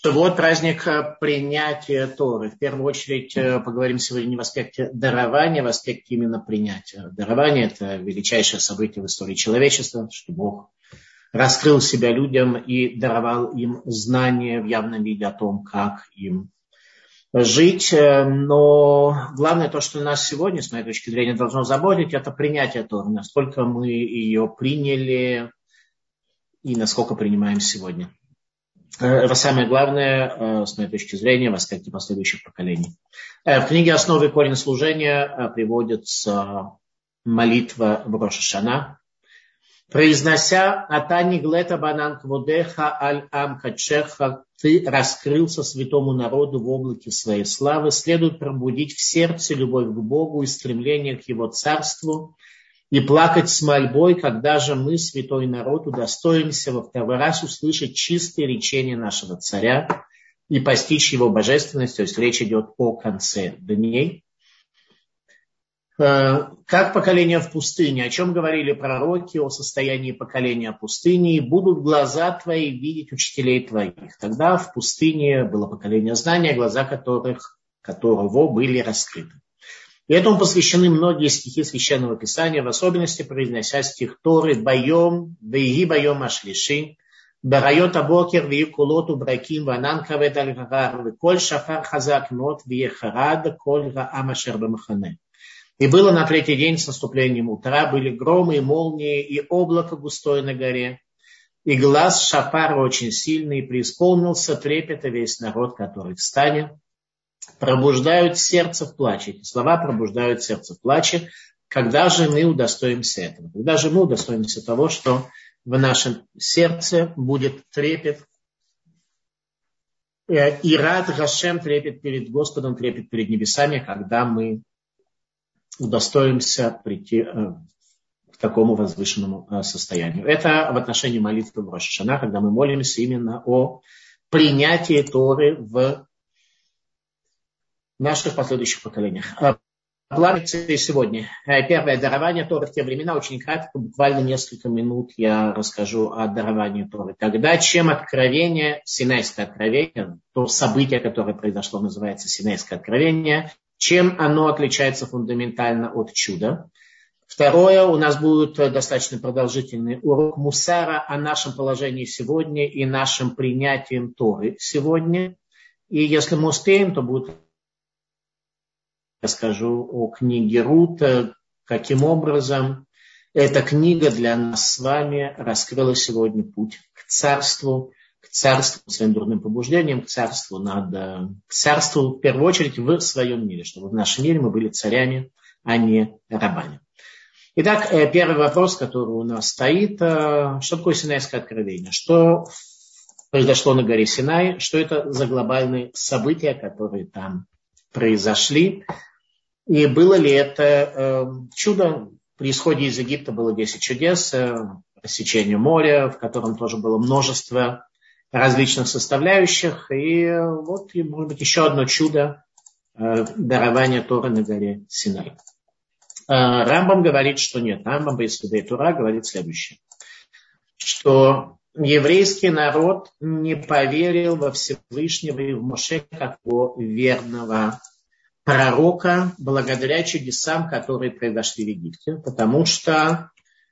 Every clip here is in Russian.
Вот праздник принятия Торы. В первую очередь поговорим сегодня не в аспекте дарования, а в аспекте именно принятия. Дарование – это величайшее событие в истории человечества, что Бог раскрыл себя людям и даровал им знания в явном виде о том, как им жить. Но главное то, что нас сегодня, с моей точки зрения, должно заботить, это принятие Торы. Насколько мы ее приняли и насколько принимаем сегодня. Это самое главное, с моей точки зрения, в аспекте последующих поколений. В книге «Основы и корень служения» приводится молитва в Рош ха-Шана, произнося «Атани глета банан кводеха аль ам качеха», «Ты раскрылся святому народу в облаке своей славы», следует пробудить в сердце любовь к Богу и стремление к Его царству, и плакать с мольбой, когда же мы, святой народ, удостоимся во второй раз услышать чистые речения нашего царя и постичь его божественность, то есть речь идет о конце дней. Как поколение в пустыне, о чем говорили пророки, о состоянии поколения пустыни, будут глаза твои видеть учителей твоих. Тогда в пустыне было поколение знания, глаза которого были раскрыты. И этому посвящены многие стихи Священного Писания, в особенности произнося стих Торы «Байом, вейги байом ашлиши, барайот абокер вии кулоту браким ванан кавет аль-гагар, коль шафар хазак нот вие харад, коль раам ашер бамахане». И было на третий день с наступлением утра, были громы и молнии, и облако густое на горе, и глаз шафара очень сильный, и преисполнился трепета весь народ, который в стане. Пробуждают сердце в плаче. Эти слова пробуждают сердце в плаче. Когда же мы удостоимся этого? Когда же мы удостоимся того, что в нашем сердце будет трепет и рад Гашем, трепет перед Господом, трепет перед небесами, когда мы удостоимся прийти к такому возвышенному состоянию. Это в отношении молитвы в Рош ха-Шана, когда мы молимся именно о принятии Торы в наших последующих поколениях. План сегодня. Первое. Дарование Торы в те времена. Очень кратко, буквально несколько минут я расскажу о даровании Торы. Тогда, чем откровение, Синайское откровение, то событие, которое произошло, называется Синайское откровение, чем оно отличается фундаментально от чуда. Второе. У нас будет достаточно продолжительный урок мусара о нашем положении сегодня и нашем принятии Торы сегодня. И если мы успеем, то будет... Я скажу о книге Рут, каким образом эта книга для нас с вами раскрыла сегодня путь к царству своим дурным побуждением, к царству в первую очередь в своем мире, чтобы в нашем мире мы были царями, а не рабами. Итак, первый вопрос, который у нас стоит, что такое Синайское откровение? Что произошло на горе Синай? Что это за глобальные события, которые там произошли? И было ли это чудо? При исходе из Египта было 10 чудес, рассечение моря, в котором тоже было множество различных составляющих. И вот, может быть, еще одно чудо дарования Торы на горе Синай. Рамбам говорит, что нет. Рамбам Бейсудей Тора говорит следующее, что еврейский народ не поверил во Всевышнего и в Моше как во верного пророка благодаря чудесам, которые произошли в Египте, потому что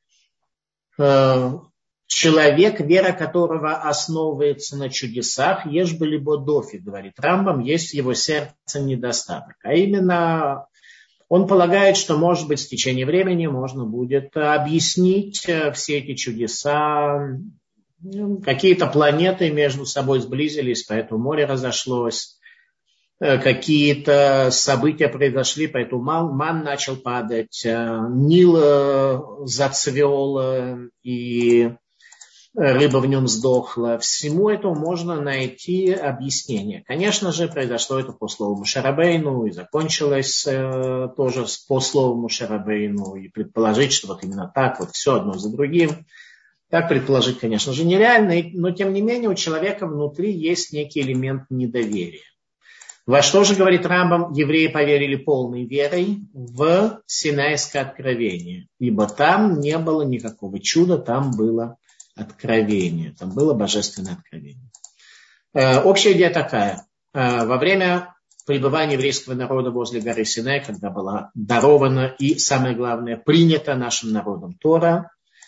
человек, вера которого основывается на чудесах, ешь бы либо дофи, говорит Рамбам, есть в его сердце недостаток. А именно он полагает, что, может быть, в течение времени можно будет объяснить все эти чудеса. Какие-то планеты между собой сблизились, поэтому море разошлось. Какие-то события произошли, поэтому ман начал падать, Нил зацвел, и рыба в нем сдохла. Всему этому можно найти объяснение. Конечно же, произошло это по слову Моше Рабейну, и закончилось тоже по слову Моше Рабейну, и предположить, что вот именно так, вот все одно за другим. Так предположить, конечно же, нереально, но тем не менее у человека внутри есть некий элемент недоверия. Во что же, говорит Рамбам, евреи поверили полной верой в Синайское откровение, ибо там не было никакого чуда, там было откровение, там было божественное откровение. Общая идея такая. Во время пребывания еврейского народа возле горы Синай, когда была дарована и, самое главное, принята нашим народом Тора,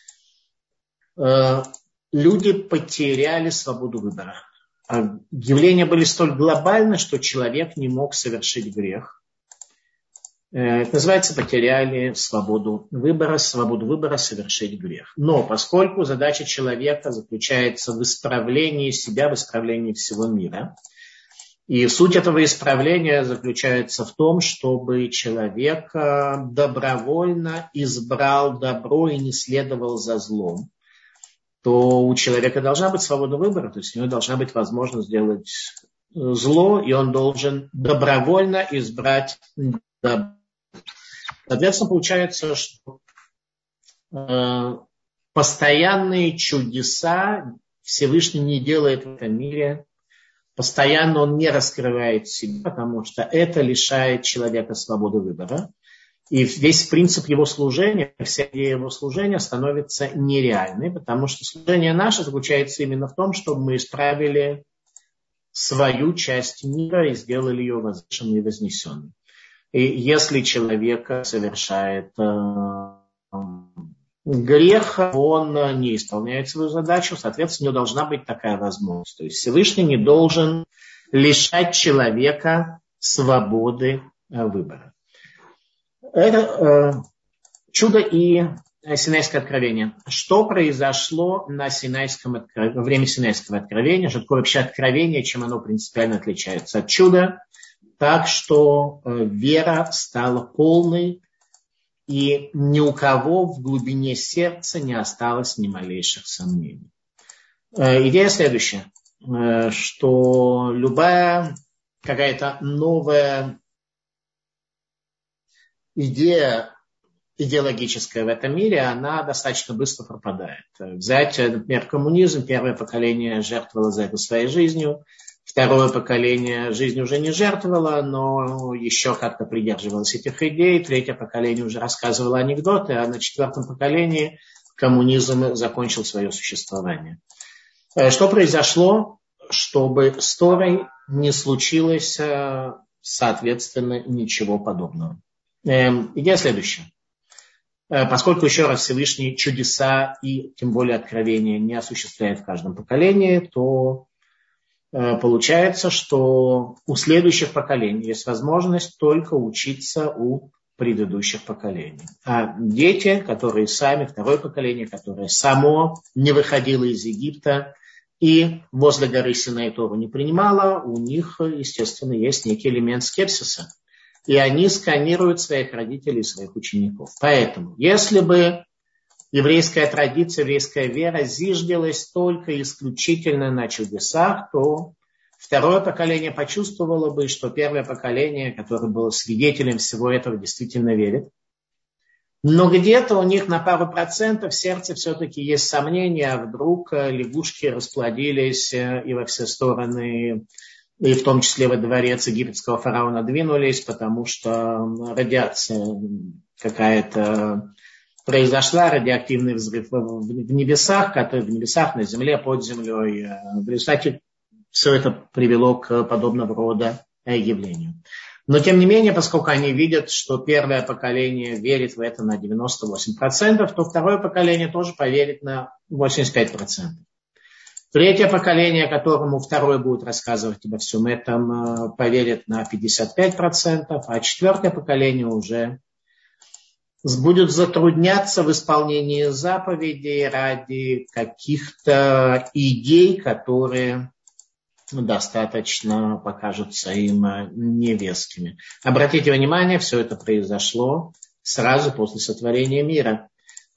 люди потеряли свободу выбора. Явления были столь глобальны, что человек не мог совершить грех. Это называется, потеряли свободу выбора совершить грех. Но поскольку задача человека заключается в исправлении себя, в исправлении всего мира, и суть этого исправления заключается в том, чтобы человек добровольно избрал добро и не следовал за злом, то у человека должна быть свобода выбора, то есть у него должна быть возможность сделать зло, и он должен добровольно избрать добро. Соответственно, получается, что постоянные чудеса Всевышний не делает в этом мире, постоянно он не раскрывает себя, потому что это лишает человека свободы выбора. И весь принцип его служения, вся идея его служения становится нереальной, потому что служение наше заключается именно в том, чтобы мы исправили свою часть мира и сделали ее возвышенной и вознесенной. И если человек совершает грех, он не исполняет свою задачу, соответственно, у него должна быть такая возможность. То есть Всевышний не должен лишать человека свободы выбора. Это чудо и Синайское откровение. Что произошло на во время Синайского откровения? Что такое вообще откровение, чем оно принципиально отличается от чуда? Так что вера стала полной, и ни у кого в глубине сердца не осталось ни малейших сомнений. Идея следующая, что любая какая-то новая идея идеологическая в этом мире, она достаточно быстро пропадает. Взять, например, коммунизм, первое поколение жертвовало за это своей жизнью, второе поколение жизнь уже не жертвовало, но еще как-то придерживалось этих идей, третье поколение уже рассказывало анекдоты, а на четвертом поколении коммунизм закончил свое существование. Что произошло, чтобы с Торой не случилось, соответственно, ничего подобного? Идея следующая. Поскольку, еще раз, Всевышний чудеса и тем более откровения не осуществляет в каждом поколении, то получается, что у следующих поколений есть возможность только учиться у предыдущих поколений. А дети, которые сами, второе поколение, которое само не выходило из Египта и возле горы Синай Тору не принимало, у них, естественно, есть некий элемент скепсиса. И они сканируют своих родителей и своих учеников. Поэтому, если бы еврейская традиция, еврейская вера зиждилась только исключительно на чудесах, то второе поколение почувствовало бы, что первое поколение, которое было свидетелем всего этого, действительно верит. Но где-то у них на пару процентов в сердце все-таки есть сомнения, а вдруг лягушки расплодились и во все стороны, и в том числе во дворец египетского фараона двинулись, потому что радиация какая-то произошла, радиоактивный взрыв в небесах, на земле, под землей. В результате все это привело к подобного рода явлению. Но тем не менее, поскольку они видят, что первое поколение верит в это на 98%, то второе поколение тоже поверит на 85%. Третье поколение, которому второе будет рассказывать обо всем этом, поверит на 55%, а четвертое поколение уже будет затрудняться в исполнении заповедей ради каких-то идей, которые достаточно покажутся им невескими. Обратите внимание, все это произошло сразу после сотворения мира.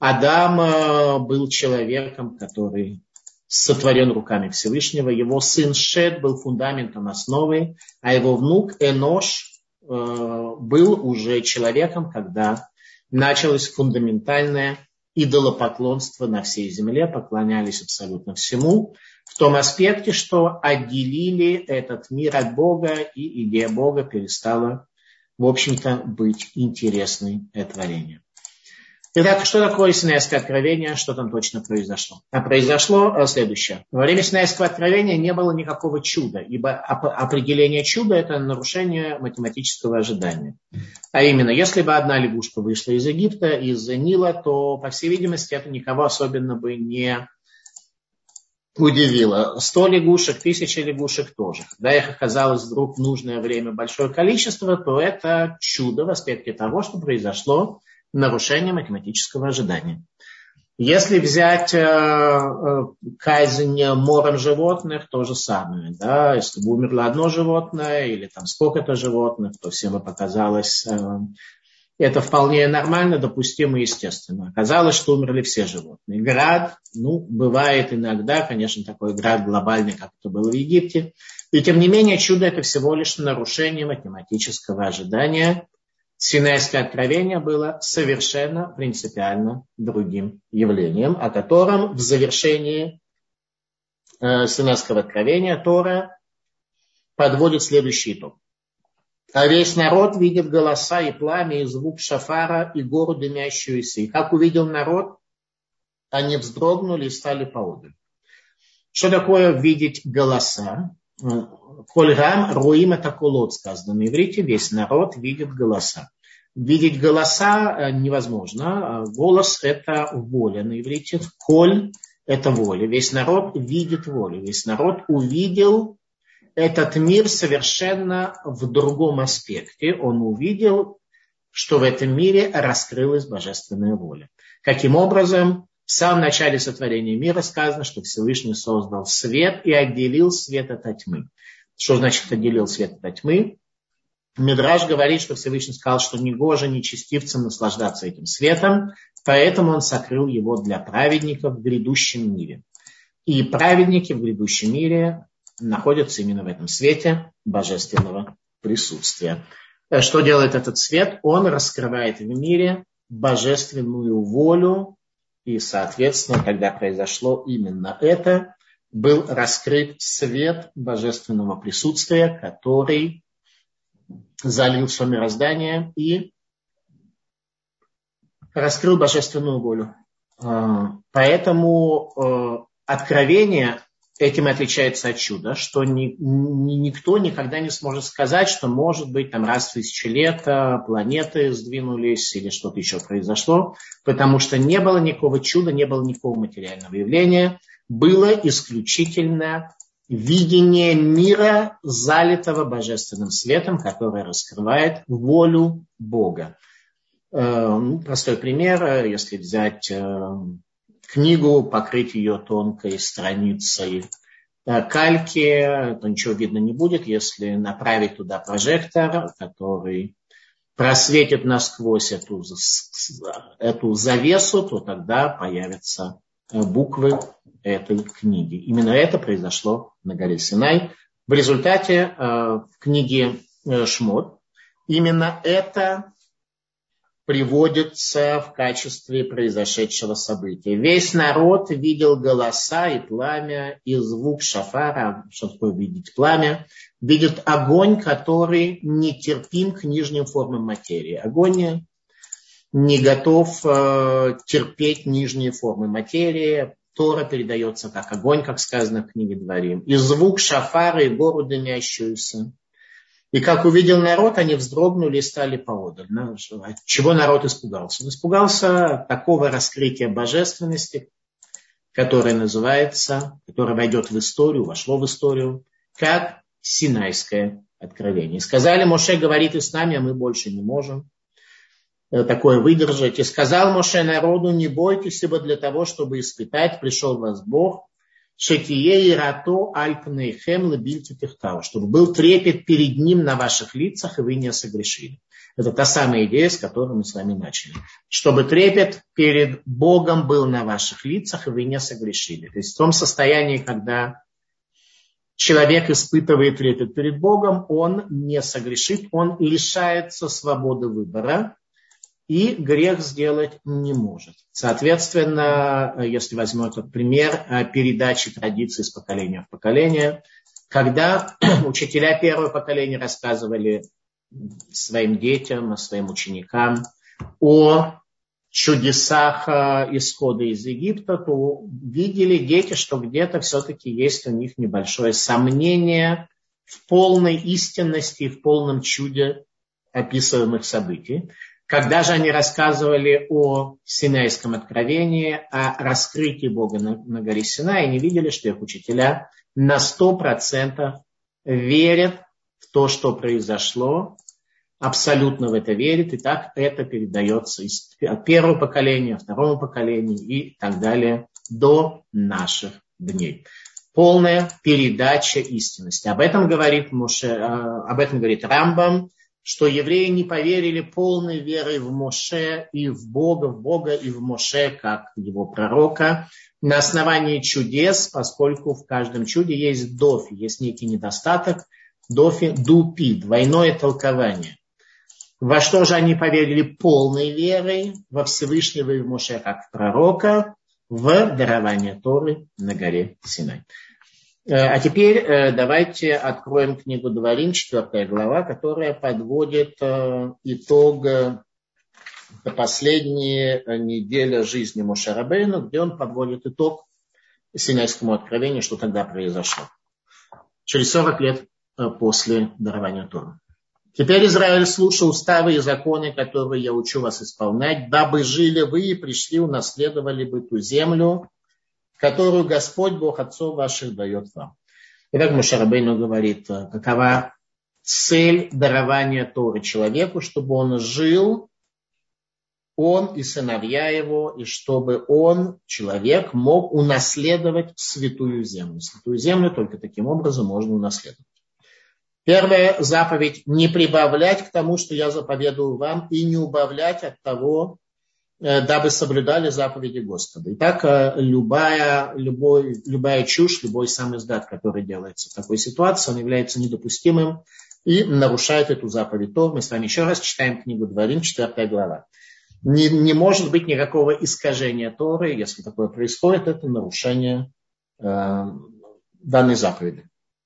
Адам был человеком, который сотворен руками Всевышнего. Его сын Шет был фундаментом, основой, а его внук Энош был уже человеком, когда началось фундаментальное идолопоклонство на всей земле, поклонялись абсолютно всему, в том аспекте, что отделили этот мир от Бога, и идея Бога перестала, в общем-то, быть интересной творением. Итак, что такое Синайское откровение, что там точно произошло? А произошло следующее. Во время Синайского откровения не было никакого чуда, ибо определение чуда – это нарушение математического ожидания. А именно, если бы одна лягушка вышла из Египта, из Нила, то, по всей видимости, это никого особенно бы не удивило. 100 лягушек, 1000 лягушек тоже. Когда их оказалось вдруг в нужное время большое количество, то это чудо в аспекте того, что произошло нарушение математического ожидания. Если взять казнь мором животных, то же самое. Да? Если бы умерло одно животное или там сколько-то животных, то всем бы показалось, это вполне нормально, допустимо и естественно. Оказалось, что умерли все животные. Град, бывает иногда, конечно, такой град глобальный, как это было в Египте. И тем не менее, чудо – это всего лишь нарушение математического ожидания. Синайское откровение было совершенно принципиально другим явлением, о котором в завершении Синайского откровения Тора подводит следующий итог. А весь народ видит голоса и пламя, и звук шафара, и гору дымящуюся. И как увидел народ, они вздрогнули и стали поодаль. Что такое видеть голоса? Коль рам руим это колот, сказано на иврите, весь народ видит голоса. Видеть голоса невозможно. Голос – это воля на иврите. Коль – это воля. Весь народ видит волю. Весь народ увидел этот мир совершенно в другом аспекте. Он увидел, что в этом мире раскрылась божественная воля. Каким образом? В самом начале сотворения мира сказано, что Всевышний создал свет и отделил свет от тьмы. Что значит отделил свет от тьмы? Мидраш говорит, что Всевышний сказал, что негоже нечестивцам наслаждаться этим светом, поэтому он сокрыл его для праведников в грядущем мире. И праведники в грядущем мире находятся именно в этом свете божественного присутствия. Что делает этот свет? Он раскрывает в мире божественную волю. И, соответственно, когда произошло именно это, был раскрыт свет божественного присутствия, который залил все мироздание и раскрыл божественную волю. Поэтому откровение этим отличается от чуда, что никто никогда не сможет сказать, что может быть там раз в 1000 лет планеты сдвинулись или что-то еще произошло, потому что не было никакого чуда, не было никакого материального явления, было исключительно видение мира, залитого божественным светом, который раскрывает волю Бога. Простой пример, если взять книгу, покрыть ее тонкой страницей кальки, то ничего видно не будет. Если направить туда прожектор, который просветит насквозь эту завесу, то тогда появятся буквы этой книги. Именно это произошло на горе Синай. В результате в книге Шмот именно это приводится в качестве произошедшего события. Весь народ видел голоса и пламя, и звук шафара. Что такое видеть пламя? Видит огонь, который нетерпим к нижним формам материи. Огонь не готов терпеть нижние формы материи. Тора передается как огонь, как сказано в книге Дворим. И звук шафара, и гору дымящуюся. И как увидел народ, они вздрогнули и стали поодаль. От чего народ испугался? Он испугался такого раскрытия божественности, которое войдет в историю, вошло в историю, как Синайское откровение. И сказали, Моше говорит и с нами, а мы больше не можем такое выдержать. И сказал Моше народу, не бойтесь, ибо для того, чтобы испытать, пришел вас Бог, шетие и рато альпнейхем лебильти техтау, чтобы был трепет перед ним на ваших лицах, и вы не согрешили. Это та самая идея, с которой мы с вами начали. Чтобы трепет перед Богом был на ваших лицах, и вы не согрешили. То есть в том состоянии, когда человек испытывает трепет перед Богом, он не согрешит, он лишается свободы выбора, и грех сделать не может. Соответственно, если возьмем этот пример передачи традиций с поколения в поколение, когда учителя первого поколения рассказывали своим детям, своим ученикам о чудесах исхода из Египта, то видели дети, что где-то все-таки есть у них небольшое сомнение в полной истинности и в полном чуде описываемых событий. Когда же они рассказывали о Синайском откровении, о раскрытии Бога на горе Синай, они видели, что их учителя на 100% верят в то, что произошло, абсолютно в это верят, и так это передается от первого поколения, второму поколению и так далее до наших дней. Полная передача истинности. Об этом говорит Рамбам, что евреи не поверили полной верой в Моше и в Бога и в Моше, как его пророка, на основании чудес, поскольку в каждом чуде есть дофи, есть некий недостаток, дофи дупи, двойное толкование. Во что же они поверили полной верой? Во Всевышнего и в Моше, как в пророка, в дарование Торы на горе Синай. А теперь давайте откроем книгу Дворим, 4 глава, которая подводит итог последней недели жизни Моше Рабейну, где он подводит итог Синайскому откровению, что тогда произошло. Через 40 лет после дарования Торы. Теперь, Израиль, слушай уставы и законы, которые я учу вас исполнять, дабы жили вы и пришли, унаследовали бы ту землю, которую Господь, Бог отцов ваших, дает вам. Итак, Моше Рабейну говорит, какова цель дарования Торы человеку, чтобы он жил, он и сыновья его, и чтобы он, человек, мог унаследовать святую землю. Святую землю только таким образом можно унаследовать. Первая заповедь – не прибавлять к тому, что я заповедую вам, и не убавлять от того, дабы соблюдали заповеди Господа. Итак, любая чушь, любой сам издат, который делается в такой ситуации, он является недопустимым и нарушает эту заповедь Торы. Мы с вами еще раз читаем книгу Дворим, 4 глава. Не может быть никакого искажения Торы. Если такое происходит, это нарушение данной заповеди.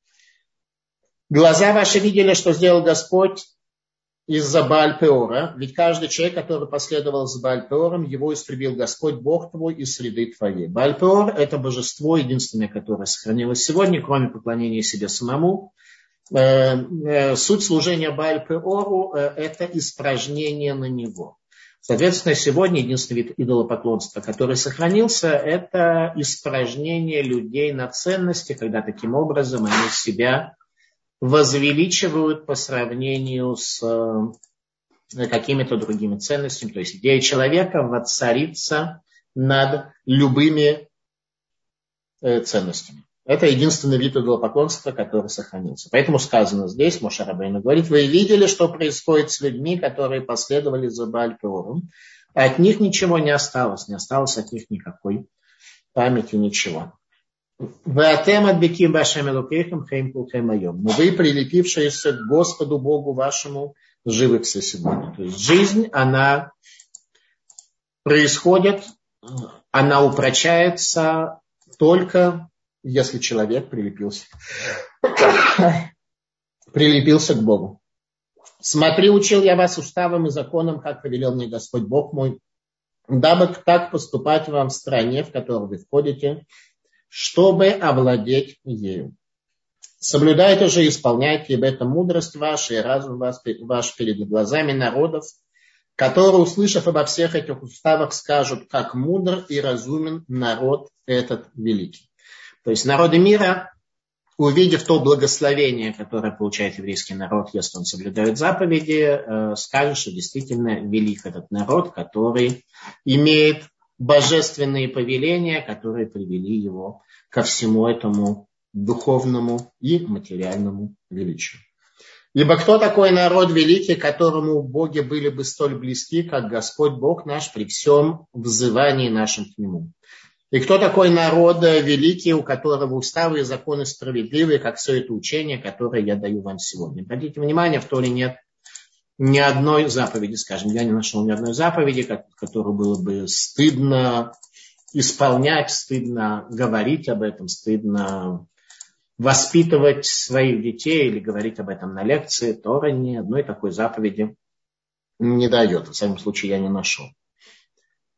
Глаза ваши видели, что сделал Господь из-за Бааль-Пеора, ведь каждый человек, который последовал за Бааль-Пеором, его истребил Господь Бог твой из среды твоей. Бааль-Пеор – это божество единственное, которое сохранилось сегодня, кроме поклонения себе самому. Суть служения Бааль-Пеору – это испражнение на него. Соответственно, сегодня единственный вид идолопоклонства, который сохранился, это испражнение людей на ценности, когда таким образом они себя возвеличивают по сравнению с какими-то другими ценностями. То есть идея человека воцарится над любыми ценностями. Это единственный вид идолопоклонства, который сохранился. Поэтому сказано здесь, Моше Рабейну говорит, вы видели, что происходит с людьми, которые последовали за Бааль-Пеором. От них ничего не осталось от них никакой памяти, ничего. Вы, прилепившиеся к Господу Богу вашему, живы все сегодня. То есть жизнь, она происходит, она упрочается только если человек прилепился к Богу. Смотри, учил я вас уставам и законам, как повелел мне Господь Бог мой, дабы так поступать вам в стране, в которую вы входите, чтобы овладеть ею. Соблюдайте же и исполняйте, ибо это мудрость ваша и разум ваш перед глазами народов, которые, услышав обо всех этих уставах, скажут, как мудр и разумен народ этот великий. То есть народы мира, увидев то благословение, которое получает еврейский народ, если он соблюдает заповеди, скажут, что действительно велик этот народ, который имеет божественные повеления, которые привели его ко всему этому духовному и материальному величию. Ибо кто такой народ великий, которому боги были бы столь близки, как Господь Бог наш при всем взывании нашим к Нему? И кто такой народ великий, у которого уставы и законы справедливые, как все это учение, которое я даю вам сегодня? Обратите внимание, в Торе нет ни одной заповеди, скажем, я не нашел ни одной заповеди, которую было бы стыдно исполнять, стыдно говорить об этом, стыдно воспитывать своих детей или говорить об этом на лекции. Тора ни одной такой заповеди не дает. В самом случае я не нашел.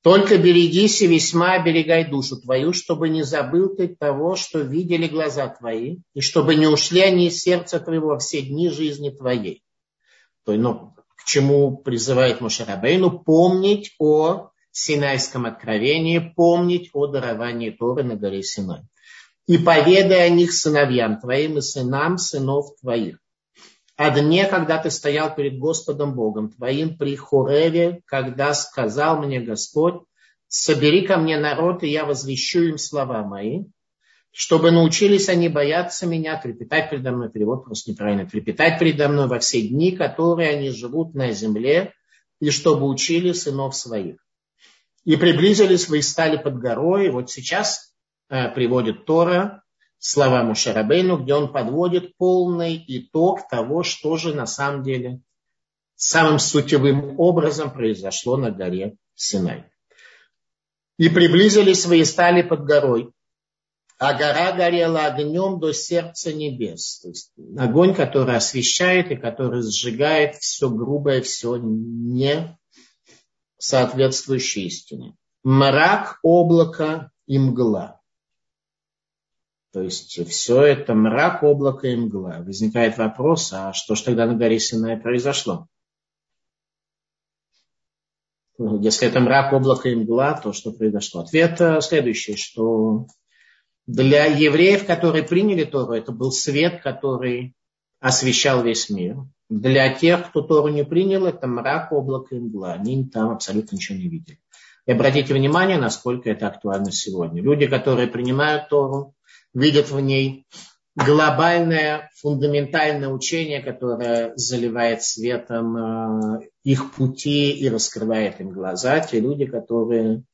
Только берегись и весьма оберегай душу твою, чтобы не забыл ты того, что видели глаза твои, и чтобы не ушли они из сердца твоего во все дни жизни твоей. То есть, к чему призывает Моше Рабейну? Помнить о Синайском откровении, помнить о даровании Торы на горе Синай. И поведай о них сыновьям твоим и сынам сынов твоих. О дне, когда ты стоял перед Господом Богом твоим при Хореве, когда сказал мне Господь: собери ко мне народ, и я возвещу им слова мои, чтобы научились они бояться меня, трепетать передо мной, перевод просто неправильно, трепетать передо мной во все дни, которые они живут на земле, и чтобы учили сынов своих. И приблизились вы и стали под горой. И вот сейчас приводит Тора слова Моше Рабейну, где он подводит полный итог того, что же на самом деле самым сутевым образом произошло на горе Синай. И приблизились вы и стали под горой, а гора горела огнем до сердца небес. То есть огонь, который освещает и который сжигает все грубое, все не соответствующее истине. Мрак, облако и мгла. То есть все это мрак, облако и мгла. Возникает вопрос, а что же тогда на горе Синай произошло? Если это мрак, облако и мгла, то что произошло? Ответ следующий, что для евреев, которые приняли Тору, это был свет, который освещал весь мир. Для тех, кто Тору не принял, это мрак, облако и мгла. Они там абсолютно ничего не видели. И обратите внимание, насколько это актуально сегодня. Люди, которые принимают Тору, видят в ней глобальное, фундаментальное учение, которое заливает светом их пути и раскрывает им глаза. Те люди, которым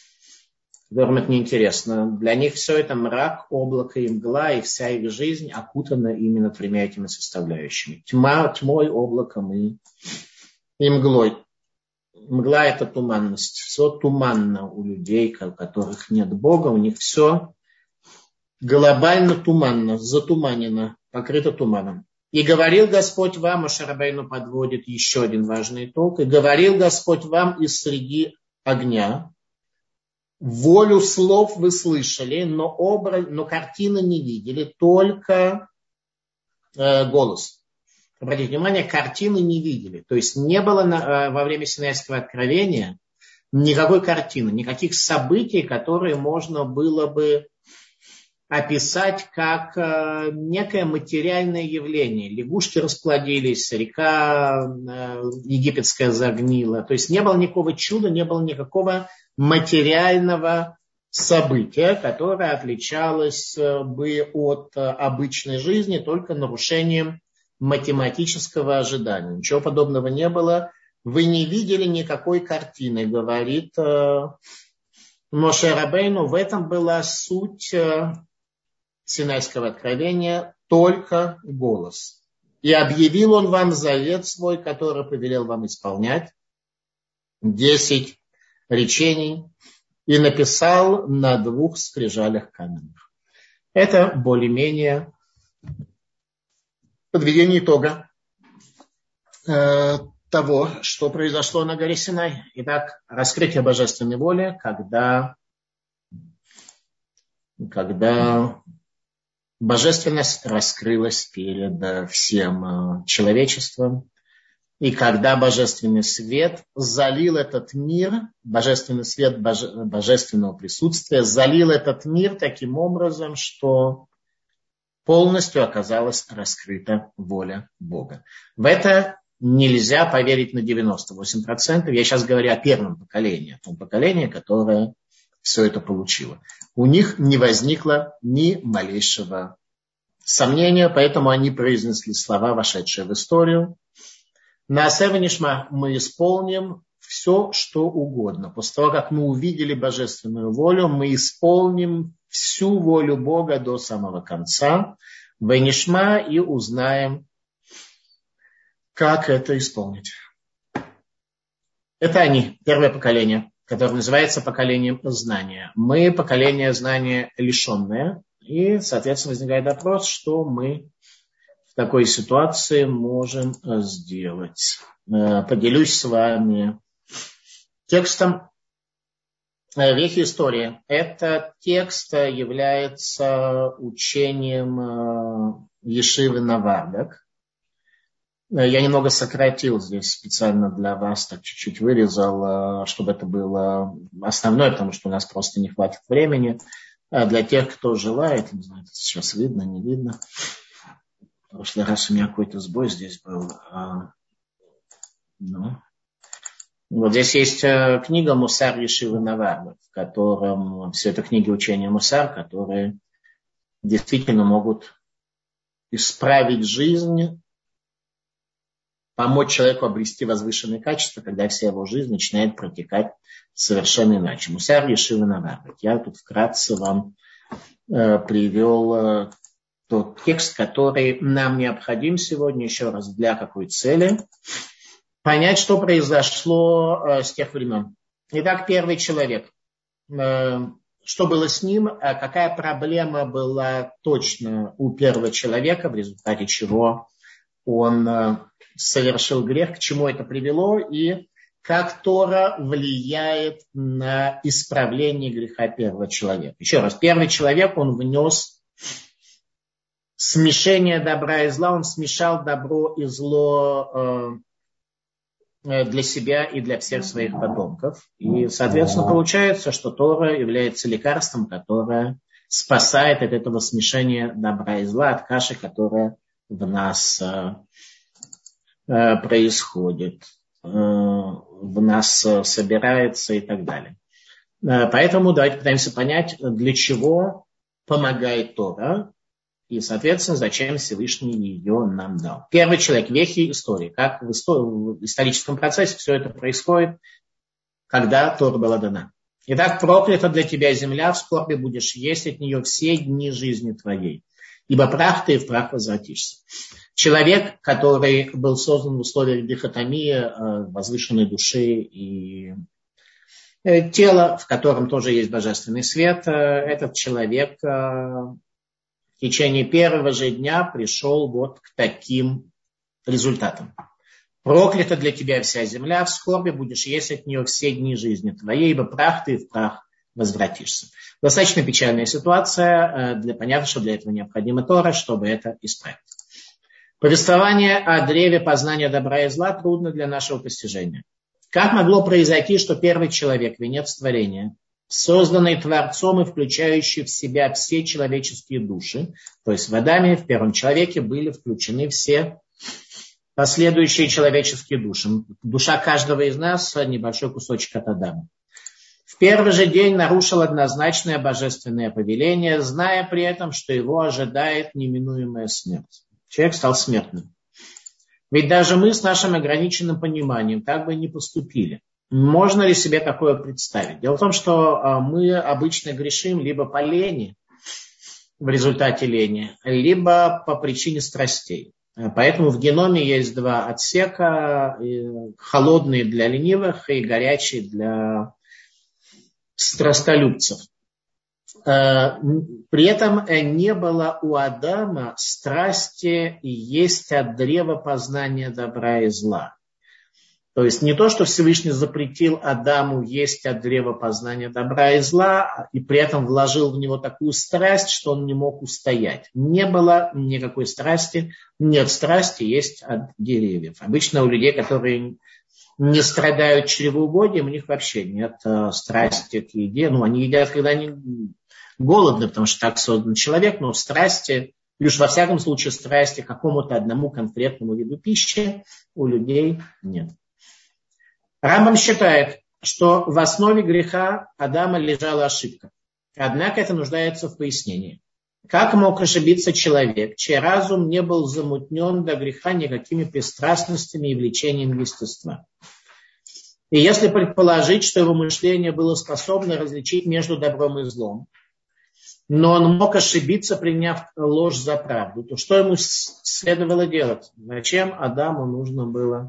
это неинтересно. Для них все это мрак, облако и мгла, и вся их жизнь окутана именно тремя этими составляющими. Тьмой, облаком и мглой. Мгла – это туманность. Все туманно у людей, у которых нет Бога, у них все глобально туманно, затуманено, покрыто туманом. И говорил Господь вам, Моше Рабейну подводит еще один важный итог, и говорил Господь вам из среди огня, волю слов вы слышали, но картины не видели, только голос. Обратите внимание, картины не видели. То есть не было во время Синайского откровения никакой картины, никаких событий, которые можно было бы описать как некое материальное явление. Лягушки расплодились, река египетская загнила. То есть не было никакого чуда, не было никакого материального события, которое отличалось бы от обычной жизни только нарушением математического ожидания. Ничего подобного не было. Вы не видели никакой картины, говорит Моше Рабейну. В этом была суть Синайского откровения, только голос. И объявил он вам завет свой, который повелел вам исполнять, 10 речений, и написал на 2 скрижалях каменных. Это более-менее подведение итога того, что произошло на горе Синай. Итак, раскрытие божественной воли, когда божественность раскрылась перед всем человечеством, и когда божественный свет залил этот мир, божественный свет божественного присутствия залил этот мир таким образом, что полностью оказалась раскрыта воля Бога. В это нельзя поверить на 98%. Я сейчас говорю о первом поколении, о том поколении, которое все это получило. У них не возникло ни малейшего сомнения, поэтому они произнесли слова, вошедшие в историю. На Асер венишма мы исполним все, что угодно. После того, как мы увидели божественную волю, мы исполним всю волю Бога до самого конца. Венишма и узнаем, как это исполнить. Это они, первое поколение, которое называется поколением знания. Мы поколение знания лишенное. И, соответственно, возникает вопрос, что мы в такой ситуации можем сделать. Поделюсь с вами текстом, Вехи истории. Этот текст является учением Ешивы Навардак. Я немного сократил здесь специально для вас, так чуть-чуть вырезал, чтобы это было основное, потому что у нас просто не хватит времени. Для тех, кто желает, не знаю, сейчас видно, не видно. В прошлый раз у меня какой-то сбой здесь был. Вот здесь есть книга «Мусар Ешивы Навардак», в котором все это книги учения Мусар, которые действительно могут исправить жизнь, помочь человеку обрести возвышенные качества, когда вся его жизнь начинает протекать совершенно иначе. Мусар Ешивы Навардак. Я тут вкратце вам привел тот текст, который нам необходим сегодня, еще раз, для какой цели? Понять, что произошло с тех времен. Итак, первый человек. Что было с ним? Какая проблема была точно у первого человека, в результате чего он совершил грех, к чему это привело, и как Тора влияет на исправление греха первого человека. Еще раз, первый человек, он внес смешение добра и зла, он смешал добро и зло для себя и для всех своих потомков. И, соответственно, получается, что Тора является лекарством, которое спасает от этого смешения добра и зла, от каши, которая в нас происходит, в нас собирается и так далее. Поэтому давайте пытаемся понять, для чего помогает Тора и, соответственно, зачем Всевышний ее нам дал. Первый человек, вехи истории. Как в историческом процессе все это происходит, когда Тора была дана. Итак, проклята для тебя земля, в скорби будешь есть от нее все дни жизни твоей. Ибо прах ты, и в прах возвратишься. Человек, который был создан в условиях дихотомии, возвышенной души и тела, в котором тоже есть божественный свет, этот человек в течение первого же дня пришел вот к таким результатам. Проклята для тебя вся земля, в скорби будешь есть от нее все дни жизни твоей, ибо прах ты, и в прах возвратишься. Достаточно печальная ситуация. Понятно, что для этого необходима Тора, чтобы это исправить. Повествование о древе познания добра и зла трудно для нашего постижения. Как могло произойти, что первый человек, венец творения, созданный Творцом и включающий в себя все человеческие души, то есть в Адаме, в первом человеке, были включены все последующие человеческие души. Душа каждого из нас – небольшой кусочек от Адама. В первый же день нарушил однозначное божественное повеление, зная при этом, что его ожидает неминуемая смерть. Человек стал смертным. Ведь даже мы с нашим ограниченным пониманием так бы не поступили. Можно ли себе такое представить? Дело в том, что мы обычно грешим либо по лени, в результате лени, либо по причине страстей. Поэтому в геноме есть два отсека, холодные для ленивых и горячие для страстолюбцев. При этом не было у Адама страсти есть от древа познания добра и зла. То есть не то, что Всевышний запретил Адаму есть от древа познания добра и зла, и при этом вложил в него такую страсть, что он не мог устоять. Не было никакой страсти, нет страсти, есть от деревьев. Обычно у людей, которые не страдают чревоугодием, у них вообще нет страсти к еде. Они едят, когда они голодны, потому что так создан человек, но страсти, или уж во всяком случае страсти к какому-то одному конкретному виду пищи у людей нет. Рамбам считает, что в основе греха Адама лежала ошибка. Однако это нуждается в пояснении. Как мог ошибиться человек, чей разум не был замутнен до греха никакими пристрастностями и влечением естества? И если предположить, что его мышление было способно различить между добром и злом, но он мог ошибиться, приняв ложь за правду, то что ему следовало делать? Зачем Адаму нужно было...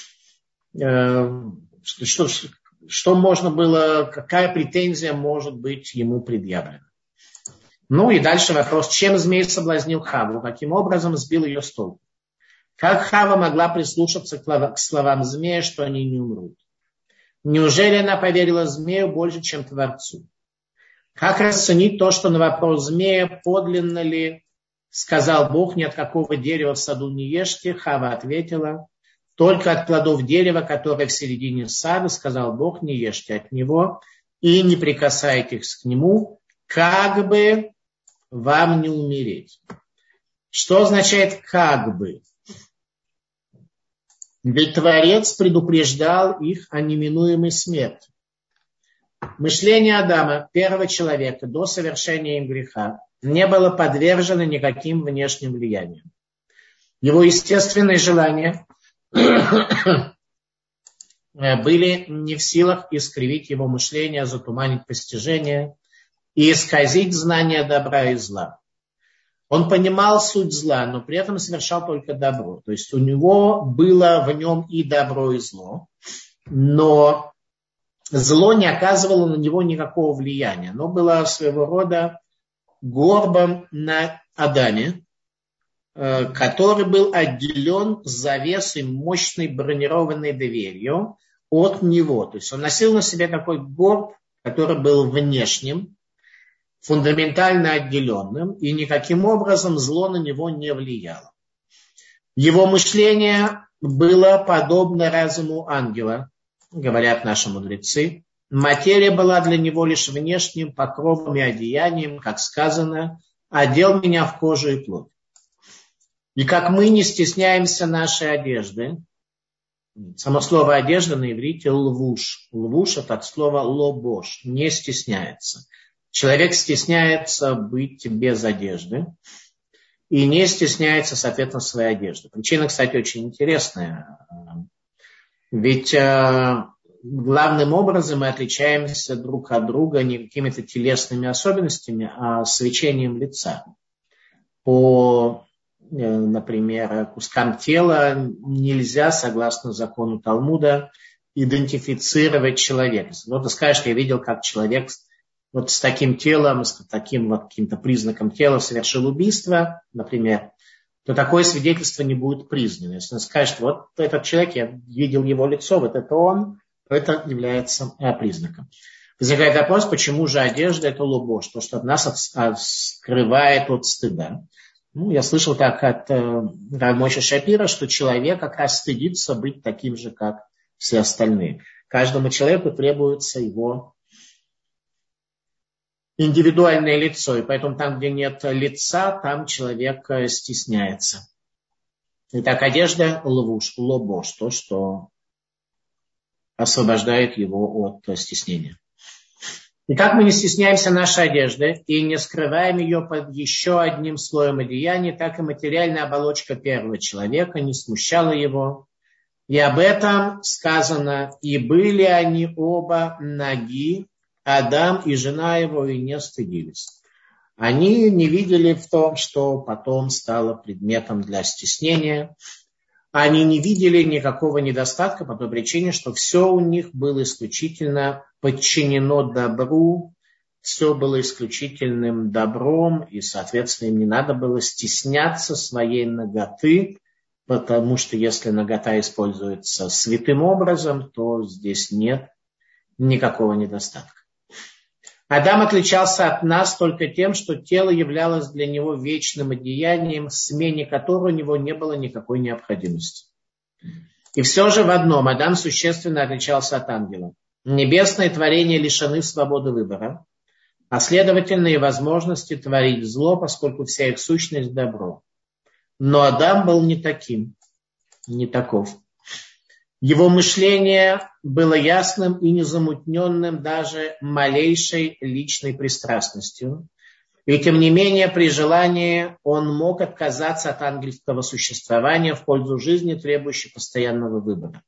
Что можно было, какая претензия может быть ему предъявлена? И дальше вопрос, чем змей соблазнил Хаву, каким образом сбил ее с толку? Как Хава могла прислушаться к словам змея, что они не умрут? Неужели она поверила змею больше, чем Творцу? Как расценить то, что на вопрос змея, подлинно ли сказал Бог, ни от какого дерева в саду не ешьте? Хава ответила, только от плодов дерева, которое в середине сада, сказал Бог, не ешьте от него и не прикасайтесь к нему, как бы вам не умереть. Что означает «как бы»? Ведь Творец предупреждал их о неминуемой смерти. Мышление Адама, первого человека, до совершения им греха, не было подвержено никаким внешним влияниям. Его естественные желания были не в силах искривить его мышление, затуманить постижение и исказить знание добра и зла. Он понимал суть зла, но при этом совершал только добро. То есть у него было в нем и добро, и зло, но зло не оказывало на него никакого влияния. Оно было своего рода горбом на Адаме, который был отделен завесой мощной бронированной дверью от него. То есть он носил на себе такой горб, который был внешним, фундаментально отделенным, и никаким образом зло на него не влияло. Его мышление было подобно разуму ангела, говорят наши мудрецы. Материя была для него лишь внешним покровом и одеянием, как сказано, одел меня в кожу и плоть. И как мы не стесняемся нашей одежды, само слово одежда на иврите лвуш. Лвуш это от слова лобош, не стесняется. Человек стесняется быть без одежды и не стесняется, соответственно, своей одежды. Причина, кстати, очень интересная. Ведь главным образом мы отличаемся друг от друга не какими-то телесными особенностями, а свечением лица. По, например, кускам тела нельзя, согласно закону Талмуда, идентифицировать человека. Кто-то скажет, что я видел, как человек вот с таким телом, с таким вот каким-то признаком тела совершил убийство, например, то такое свидетельство не будет признано. Если он скажет, вот этот человек, я видел его лицо, вот это он, то это является признаком. Возникает вопрос, почему же одежда это лобош, то, что от нас скрывает от стыда. Ну, я слышал так от Рав Моше Шапира, что человек как раз стыдится быть таким же, как все остальные. Каждому человеку требуется его индивидуальное лицо, и поэтому там, где нет лица, там человек стесняется. Итак, одежда лвуш, лобош, то, что освобождает его от стеснения. И как мы не стесняемся нашей одежды и не скрываем ее под еще одним слоем одеяния, так и материальная оболочка первого человека не смущала его. И об этом сказано, и были они оба наги, Адам и жена его, и не стыдились. Они не видели в том, что потом стало предметом для стеснения. Они не видели никакого недостатка по той причине, что все у них было исключительно подчинено добру, все было исключительным добром, и, соответственно, им не надо было стесняться своей наготы, потому что если нагота используется святым образом, то здесь нет никакого недостатка. Адам отличался от нас только тем, что тело являлось для него вечным одеянием, в смене которого у него не было никакой необходимости. И все же в одном Адам существенно отличался от ангела. Небесные творения лишены свободы выбора, а следовательно и возможности творить зло, поскольку вся их сущность – добро. Но Адам был не таким, не таков. Его мышление было ясным и незамутненным даже малейшей личной пристрастностью. И тем не менее, при желании он мог отказаться от ангельского существования в пользу жизни, требующей постоянного выбора.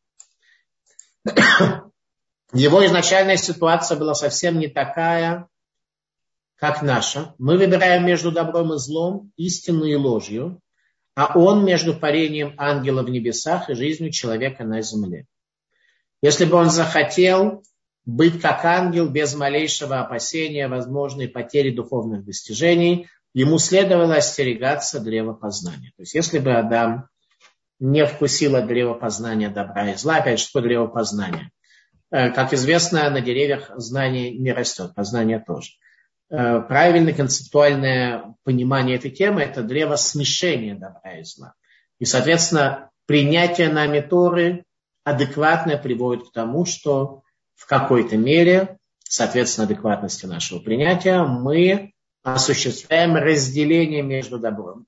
Его изначальная ситуация была совсем не такая, как наша. Мы выбираем между добром и злом, истиной и ложью, а он между парением ангела в небесах и жизнью человека на земле. Если бы он захотел быть как ангел без малейшего опасения возможной потери духовных достижений, ему следовало остерегаться древа познания. То есть если бы Адам не вкусил от древа познания добра и зла, опять же, что древо познания? Как известно, на деревьях знание не растет, познание тоже. Правильное концептуальное понимание этой темы – это древо смешения добра и зла. И, соответственно, принятие нами Торы адекватно приводит к тому, что в какой-то мере, соответственно, адекватности нашего принятия, мы осуществляем разделение между добром.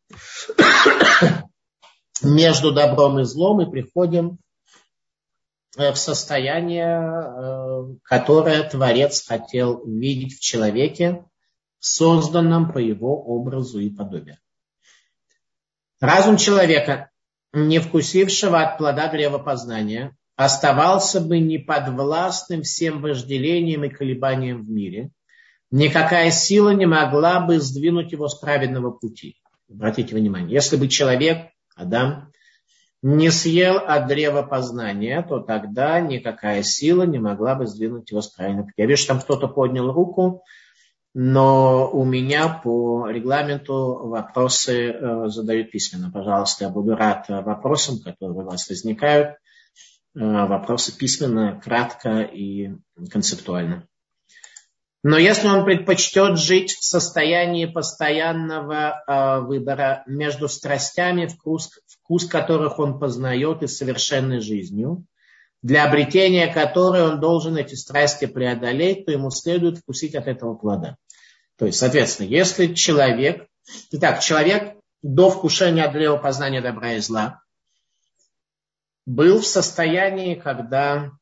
Между добром и злом и приходим в состояние, которое Творец хотел видеть в человеке, созданном по его образу и подобию. Разум человека, не вкусившего от плода древа познания, оставался бы неподвластным всем вожделениям и колебаниям в мире. Никакая сила не могла бы сдвинуть его с праведного пути. Обратите внимание, если бы человек, Адам, не съел от древа познания, то тогда никакая сила не могла бы сдвинуть его с правильного пути. Я вижу, что там кто-то поднял руку, но у меня по регламенту вопросы задают письменно. Пожалуйста, я буду рад вопросам, которые у вас возникают. Вопросы письменно, кратко и концептуально. Но если он предпочтет жить в состоянии постоянного выбора между страстями, вкус которых он познает, и совершенной жизнью, для обретения которой он должен эти страсти преодолеть, то ему следует вкусить от этого плода. То есть, соответственно, если человек до вкушения от древа познания добра и зла был в состоянии, когда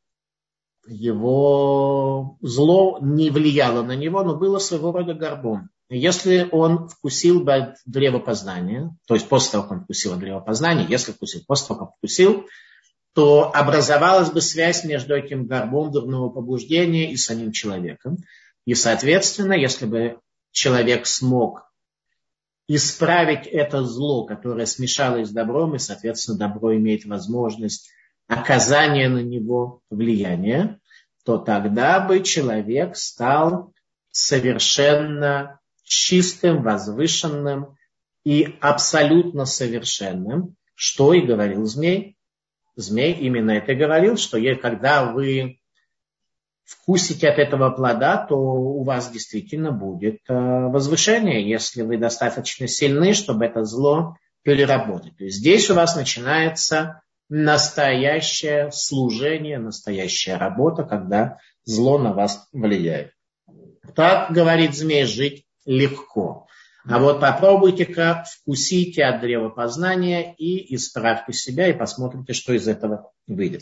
его зло не влияло на него, но было своего рода горбом. Если он вкусил бы от древа познания, то есть после того, как он вкусил от древа познания, после того, как вкусил, то образовалась бы связь между этим горбом дурного побуждения и самим человеком. И, соответственно, если бы человек смог исправить это зло, которое смешалось с добром, и, соответственно, добро имеет возможность оказания на него влияния, то тогда бы человек стал совершенно чистым, возвышенным и абсолютно совершенным, что и говорил змей. Змей именно это говорил, что когда вы вкусите от этого плода, то у вас действительно будет возвышение, если вы достаточно сильны, чтобы это зло переработать. То есть здесь у вас начинается настоящее служение, настоящая работа, когда зло на вас влияет. Так, говорит змей, жить легко. А вот попробуйте-ка вкусите от древа познания и исправьте себя, и посмотрите, что из этого выйдет.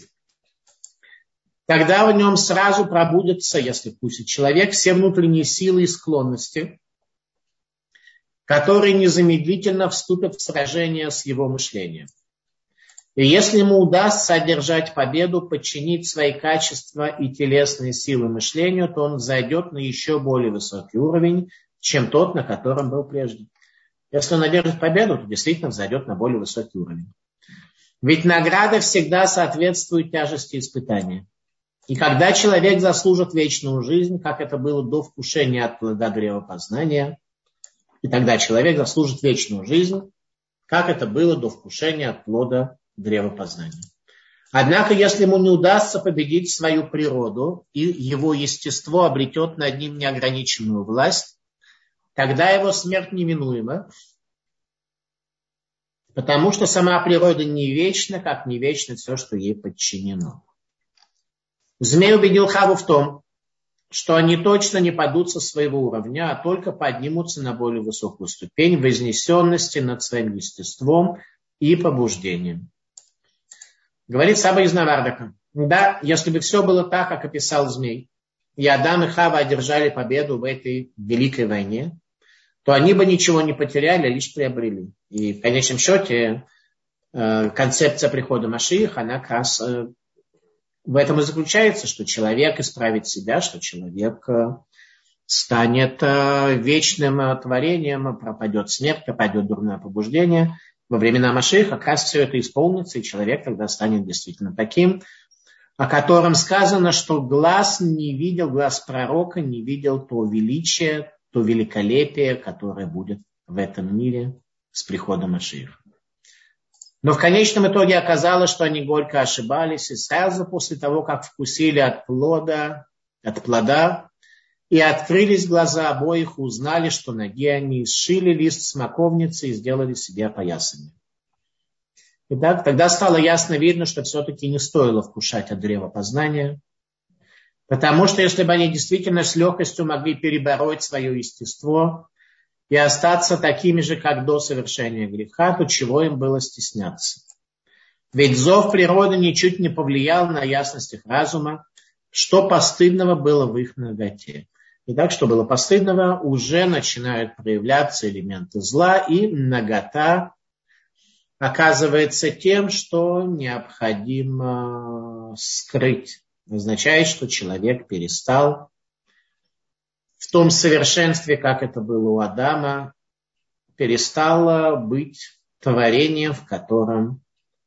Тогда в нем сразу пробудятся, если вкусит человек, все внутренние силы и склонности, которые незамедлительно вступят в сражение с его мышлением. И если ему удастся одержать победу, подчинить свои качества и телесные силы мышлению, то он взойдет на еще более высокий уровень, чем тот, на котором был прежде. Если он одержит победу, то действительно взойдет на более высокий уровень. Ведь награда всегда соответствует тяжести испытания. И когда человек заслужит вечную жизнь, как это было до вкушения от плода древа познания, и тогда человек заслужит вечную жизнь, как это было до вкушения от плода древа познания. Однако, если ему не удастся победить свою природу, и его естество обретет над ним неограниченную власть, тогда его смерть неминуема, потому что сама природа не вечна, как не вечно все, что ей подчинено. Змей убедил Хаву в том, что они точно не падут со своего уровня, а только поднимутся на более высокую ступень вознесенности над своим естеством и побуждением. Говорит Саба из Навардака. Да, если бы все было так, как описал змей, и Адам и Хава одержали победу в этой великой войне, то они бы ничего не потеряли, а лишь приобрели. И в конечном счете концепция прихода Машиаха, она как раз в этом и заключается, что человек исправит себя, что человек станет вечным творением, пропадет смерть, пропадет дурное побуждение. Во времена Машиаха как раз все это исполнится, и человек тогда станет действительно таким, о котором сказано, что глаз пророка не видел то величие, то великолепие, которое будет в этом мире с приходом Машиаха. Но в конечном итоге оказалось, что они горько ошибались, и сразу после того, как вкусили от плода, и открылись глаза обоих, узнали, что ноги они сшили лист смоковницы и сделали себе опоясание. Итак, тогда стало ясно видно, что все-таки не стоило вкушать от древа познания, потому что если бы они действительно с легкостью могли перебороть свое естество и остаться такими же, как до совершения греха, то чего им было стесняться? Ведь зов природы ничуть не повлиял на ясность их разума, что постыдного было в их наготе. Итак, что было постыдного, уже начинают проявляться элементы зла, и нагота оказывается тем, что необходимо скрыть. Означает, что человек перестал в том совершенстве, как это было у Адама, перестал быть творением, в котором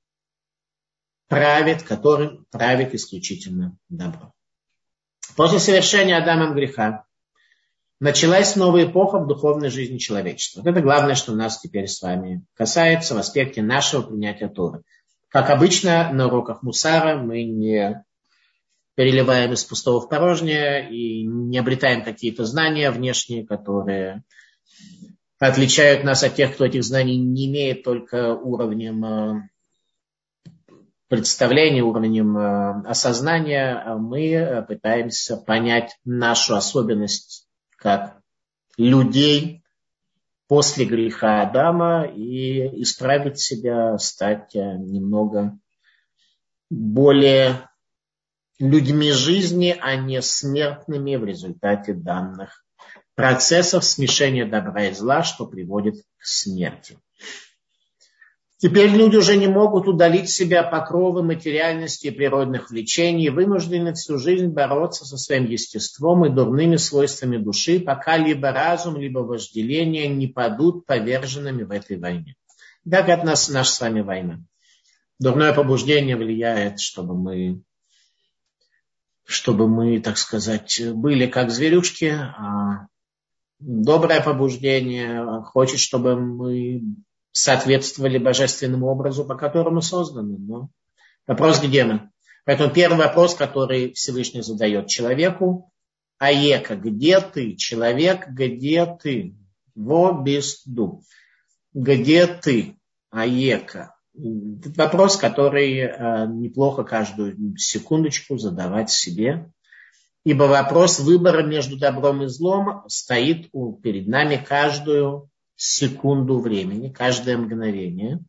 правит исключительно добро. После совершения Адамом греха началась новая эпоха в духовной жизни человечества. Вот это главное, что нас теперь с вами касается в аспекте нашего принятия Торы. Как обычно, на уроках Мусара мы не переливаем из пустого в порожнее и не обретаем какие-то знания внешние, которые отличают нас от тех, кто этих знаний не имеет, только уровнем представления, уровнем осознания. Мы пытаемся понять нашу особенность как людей после греха Адама и исправить себя, стать немного более людьми жизни, а не смертными в результате данных процессов смешения добра и зла, что приводит к смерти. Теперь люди уже не могут удалить себя покровы материальности и природных влечений, вынуждены всю жизнь бороться со своим естеством и дурными свойствами души, пока либо разум, либо вожделение не падут поверженными в этой войне. Так это наша с вами война. Дурное побуждение влияет, чтобы мы, так сказать, были как зверюшки, а доброе побуждение хочет, чтобы мы соответствовали божественному образу, по которому созданы. Но вопрос, где мы? Поэтому первый вопрос, который Всевышний задает человеку: Аека, где ты? Человек, где ты? Во безду. Где ты? Аека. Это вопрос, который неплохо каждую секундочку задавать себе. Ибо вопрос выбора между добром и злом стоит перед нами каждую секунду времени, каждое мгновение.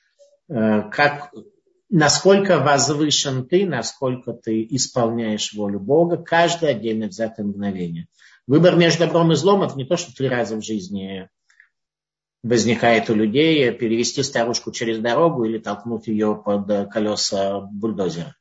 Насколько возвышен ты, насколько ты исполняешь волю Бога, каждое отдельно взятое мгновение. Выбор между добром и злом — это не то, что 3 раза в жизни возникает у людей: перевести старушку через дорогу или толкнуть ее под колеса бульдозера.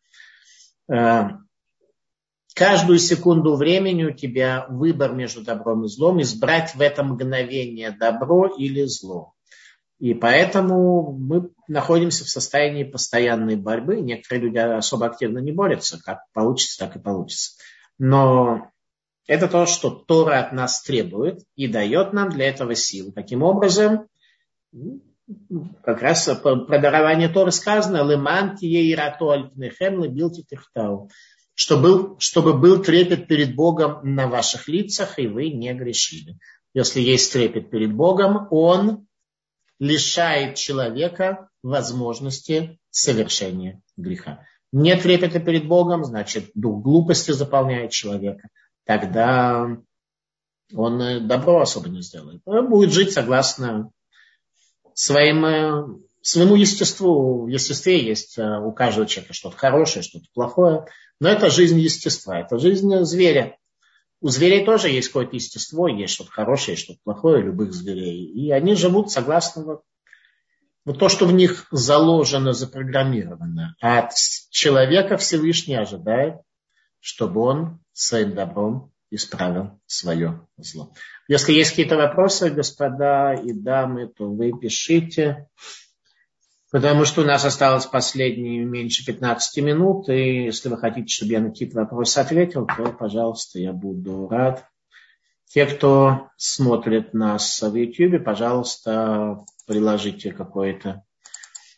Каждую секунду времени у тебя выбор между добром и злом, избрать в это мгновение добро или зло. И поэтому мы находимся в состоянии постоянной борьбы. Некоторые люди особо активно не борются. Как получится, так и получится. Но это то, что Тора от нас требует и дает нам для этого силы. Таким образом, как раз про дарование Торы сказано: «Леман тие ирато аль пнехем лебилти тихтау», чтобы был трепет перед Богом на ваших лицах, и вы не грешили. Если есть трепет перед Богом, он лишает человека возможности совершения греха. Нет трепета перед Богом, значит, дух глупости заполняет человека. Тогда он добро особо не сделает. Он будет жить согласно своему естеству. В естестве есть у каждого человека что-то хорошее, что-то плохое. Но это жизнь естества, это жизнь зверя. У зверей тоже есть какое-то естество, есть что-то хорошее, что-то плохое, любых зверей. И они живут согласно вот то, что в них заложено, запрограммировано. А от человека Всевышний ожидает, чтобы он своим добром исправил свое зло. Если есть какие-то вопросы, господа и дамы, то вы пишите. Потому что у нас осталось последние меньше 15 минут. И если вы хотите, чтобы я на какие-то вопросы ответил, то, пожалуйста, я буду рад. Те, кто смотрит нас в YouTube, пожалуйста, приложите какое-то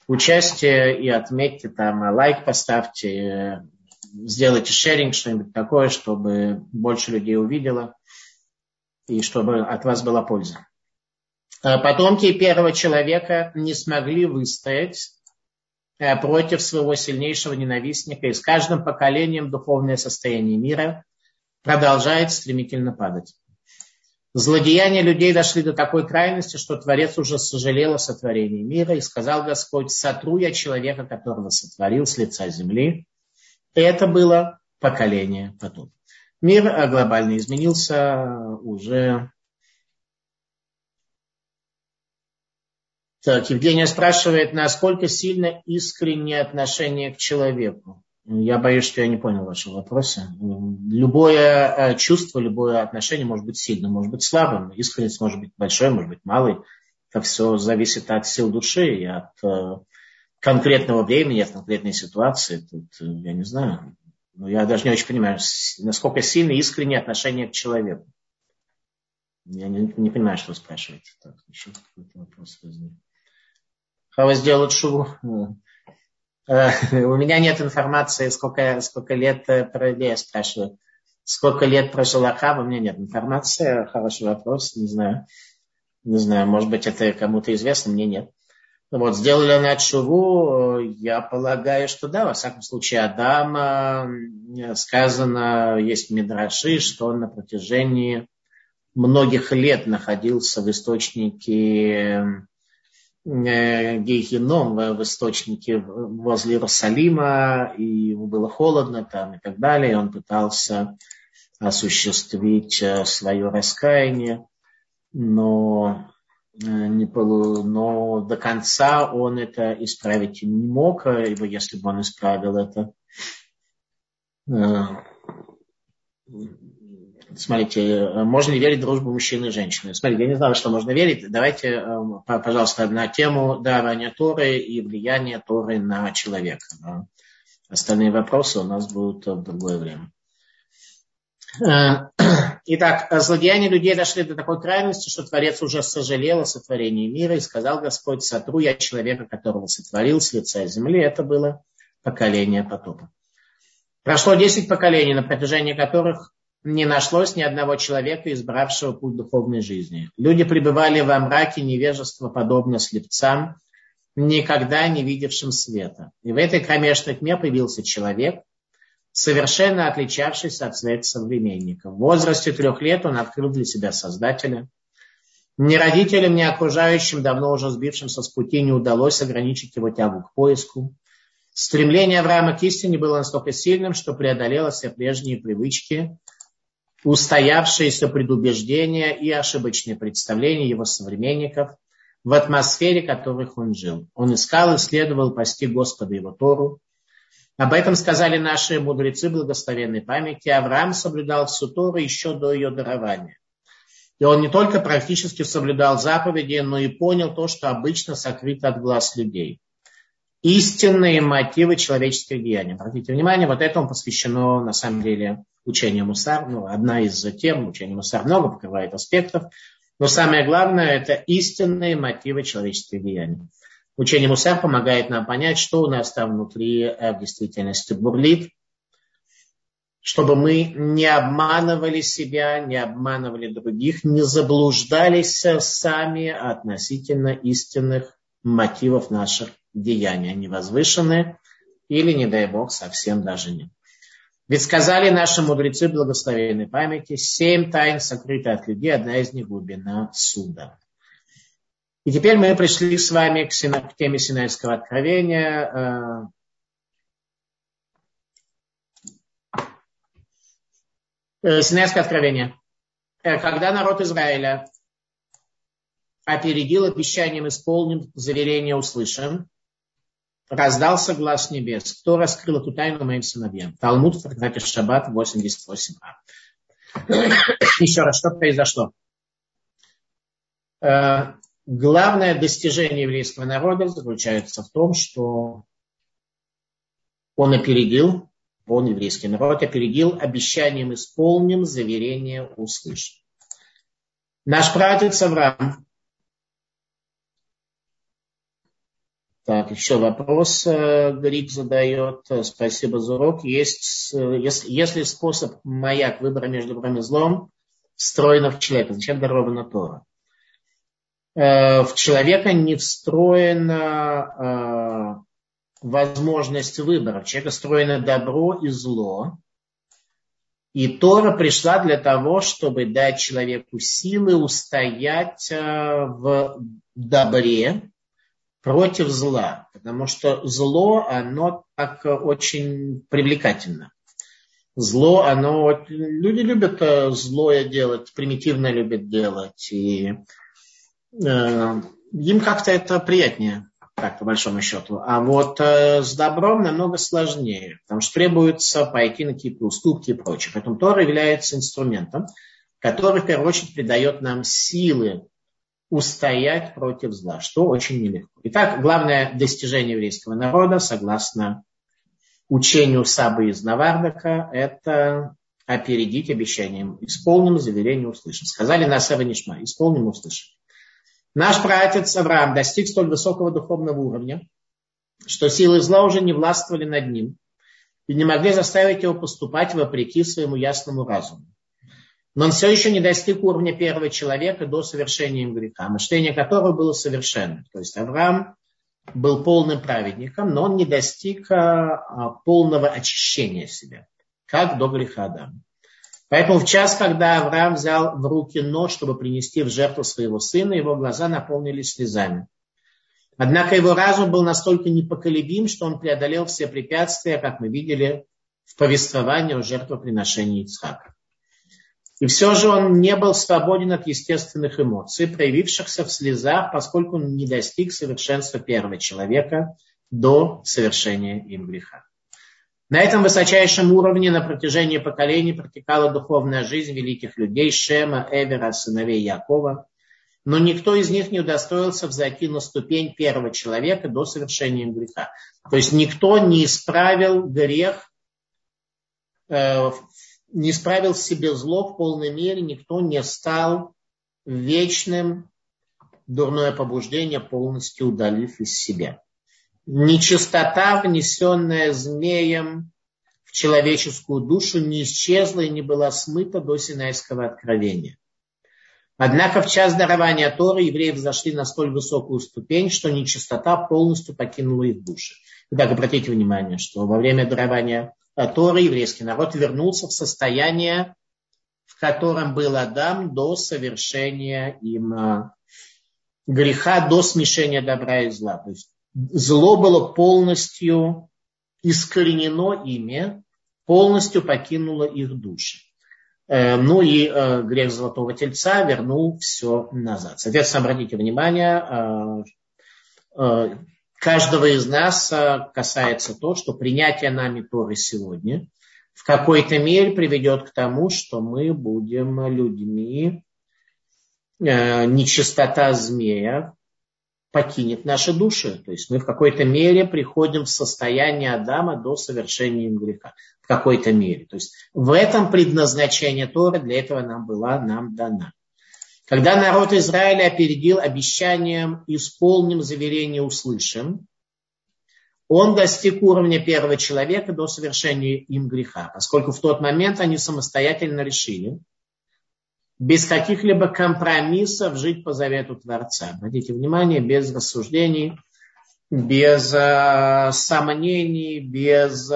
участие и отметьте там, лайк поставьте, сделайте шеринг, что-нибудь такое, чтобы больше людей увидело и чтобы от вас была польза. Потомки первого человека не смогли выстоять против своего сильнейшего ненавистника, и с каждым поколением духовное состояние мира продолжает стремительно падать. Злодеяния людей дошли до такой крайности, что Творец уже сожалел о сотворении мира, и сказал Господь: сотру я человека, которого сотворил, с лица земли. И это было поколение потом. Мир глобально изменился уже. Так, Евгения спрашивает, насколько сильно искреннее отношение к человеку. Я боюсь, что я не понял вашего вопроса. Любое чувство, любое отношение может быть сильным, может быть слабым. Искренность может быть большой, может быть малой. Это все зависит от сил души и от конкретного времени, от конкретной ситуации. Тут я не знаю. Но я даже не очень понимаю, насколько сильно искреннее отношение к человеку. Я не понимаю, что вы спрашиваете. Так, еще какой-то вопрос возник. Хава сделать шуву. У меня нет информации, сколько лет я спрашиваю. Сколько лет прожила Хава, у меня нет информации. Хороший вопрос, не знаю. Не знаю, может быть, это кому-то известно, мне нет. Вот, сделали она шуву, я полагаю, что да, во всяком случае, Адам, сказано, есть мидраши, что он на протяжении многих лет находился в источнике Гейхеном, в источнике возле Иерусалима, и ему было холодно там и так далее, и он пытался осуществить свое раскаяние, но до конца он это исправить не мог, ибо если бы он исправил это, смотрите, можно ли верить в дружбу мужчины и женщины? Смотрите, я не знаю, что можно верить. Давайте, пожалуйста, на тему дарования Торы и влияния Торы на человека. Остальные вопросы у нас будут в другое время. Итак, злодеяния людей дошли до такой крайности, что Творец уже сожалел о сотворении мира и сказал Господь: сотру я человека, которого сотворил, с лица земли. Это было поколение потопа. Прошло 10 поколений, на протяжении которых не нашлось ни одного человека, избравшего путь духовной жизни. Люди пребывали во мраке невежества, подобно слепцам, никогда не видевшим света. И в этой кромешной тьме появился человек, совершенно отличавшийся от своих современников. В возрасте 3 лет он открыл для себя Создателя. Ни родителям, ни окружающим, давно уже сбившимся с пути, не удалось ограничить его тягу к поиску. Стремление Авраама к истине было настолько сильным, что преодолело все прежние привычки, устоявшиеся предубеждения и ошибочные представления его современников в атмосфере, в которых он жил. Он искал, исследовал, постиг Господа его Тору. Об этом сказали наши мудрецы благословенной памяти. Авраам соблюдал всю Тору еще до ее дарования. И он не только практически соблюдал заповеди, но и понял то, что обычно сокрыто от глаз людей. Истинные мотивы человеческих деяний. Обратите внимание, вот этому посвящено на самом деле учению Мусар. Одна из тем учения Мусар много покрывает аспектов, но самое главное — это истинные мотивы человеческих деяний. Учение Мусар помогает нам понять, что у нас там внутри в действительности бурлит, чтобы мы не обманывали себя, не обманывали других, не заблуждались сами относительно истинных мотивов наших деяний. Они возвышены или, не дай Бог, совсем даже нет. Ведь сказали наши мудрецы благословенной памяти: 7 тайн сокрыты от людей, одна из них — глубина суда. И теперь мы пришли с вами к теме Синайского откровения. Синайское откровение. Когда народ Израиля опередил обещанием исполнен, заверение услышан, раздался глас небес: кто раскрыл эту тайну моим сыновьям? Талмуд в трактате Шаббат 88а. Еще раз, что произошло? Главное достижение еврейского народа заключается в том, что еврейский народ опередил обещанием исполнен, заверение услышан. Наш праотец Авраам Так, еще вопрос Грик задает. Спасибо за урок. Если способ маяк выбора между добром и злом встроен в человека, зачем дарована Тора? В человека не встроена возможность выбора. В человека встроено добро и зло. И Тора пришла для того, чтобы дать человеку силы устоять в добре против зла. Потому что зло, оно так очень привлекательно. Зло, люди любят злое делать, примитивно любят делать. И им как-то это приятнее, так, по большому счету. А вот с добром намного сложнее, потому что требуется пойти на какие-то уступки и прочее. Поэтому Тора является инструментом, который, в первую очередь, придает нам силы устоять против зла, что очень нелегко. Итак, главное достижение еврейского народа, согласно учению Сабы из Навардака, это опередить обещанием. Исполним, заверение услышим. Сказали на Сева Нишма, исполним, услышим. Наш праотец Авраам достиг столь высокого духовного уровня, что силы зла уже не властвовали над ним и не могли заставить его поступать вопреки своему ясному разуму. Но он все еще не достиг уровня первого человека до совершения им греха, мышление которого было совершенным. То есть Авраам был полным праведником, но он не достиг полного очищения себя, как до греха Адама. Поэтому в час, когда Авраам взял в руки нож, чтобы принести в жертву своего сына, его глаза наполнились слезами. Однако его разум был настолько непоколебим, что он преодолел все препятствия, как мы видели в повествовании о жертвоприношении Ицхака. И все же он не был свободен от естественных эмоций, проявившихся в слезах, поскольку он не достиг совершенства первого человека до совершения им греха. На этом высочайшем уровне на протяжении поколений протекала духовная жизнь великих людей Шема, Эвера, сыновей Якова, но никто из них не удостоился взойти на ступень первого человека до совершения им греха. То есть никто не исправил грех, не исправил в себе зло в полной мере, никто не стал вечным, дурное побуждение полностью удалив из себя. Нечистота, внесенная змеем в человеческую душу, не исчезла и не была смыта до Синайского откровения. Однако в час дарования Торы евреи взошли на столь высокую ступень, что нечистота полностью покинула их души. Итак, обратите внимание, что во время дарования Торы еврейский народ вернулся в состояние, в котором был Адам до совершения им греха, до смешения добра и зла. То есть зло было полностью искоренено ими, полностью покинуло их души. Ну и грех Золотого Тельца вернул все назад. Соответственно, обратите внимание, каждого из нас касается то, что принятие нами Торы сегодня в какой-то мере приведет к тому, что мы будем людьми, нечистота змея покинет наши души. То есть мы в какой-то мере приходим в состояние Адама до совершения им греха. В какой-то мере. То есть в этом предназначение Торы для этого нам дана. Когда народ Израиля опередил обещанием «исполним, заверение услышим», он достиг уровня первого человека до совершения им греха, поскольку в тот момент они самостоятельно решили без каких-либо компромиссов жить по завету Творца. Обратите внимание, без рассуждений, без сомнений, без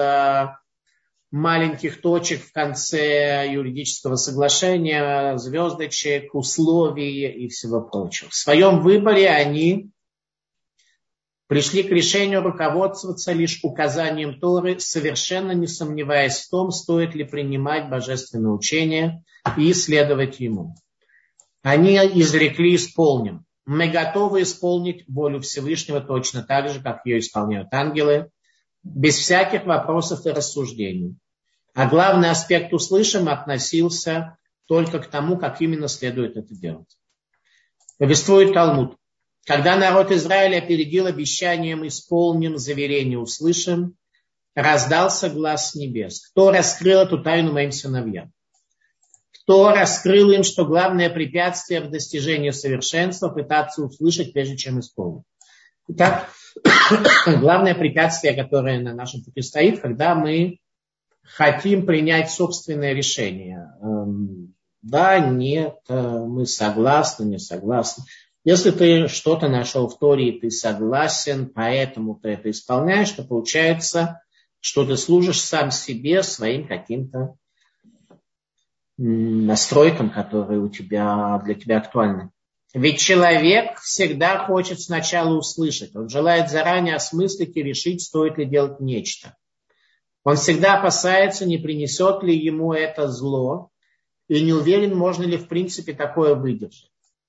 маленьких точек в конце юридического соглашения, звездочек, условий и всего прочего. В своем выборе они пришли к решению руководствоваться лишь указанием Торы, совершенно не сомневаясь в том, стоит ли принимать божественное учение и следовать ему. Они изрекли «исполним». Мы готовы исполнить волю Всевышнего точно так же, как ее исполняют ангелы, без всяких вопросов и рассуждений. А главный аспект услышим относился только к тому, как именно следует это делать. Повествует Талмуд. Когда народ Израиля опередил обещанием «исполним, заверение услышим», раздался глас с небес. Кто раскрыл эту тайну моим сыновьям? Кто раскрыл им, что главное препятствие в достижении совершенства пытаться услышать, прежде чем исполнить? Итак, главное препятствие, которое на нашем пути стоит, когда мы хотим принять собственное решение. Да, нет, мы согласны, не согласны. Если ты что-то нашел в Торе, и ты согласен, поэтому ты это исполняешь, то получается, что ты служишь сам себе, своим каким-то настройкам, которые для тебя актуальны. Ведь человек всегда хочет сначала услышать. Он желает заранее осмыслить и решить, стоит ли делать нечто. Он всегда опасается, не принесет ли ему это зло, и не уверен, можно ли в принципе такое выдержать.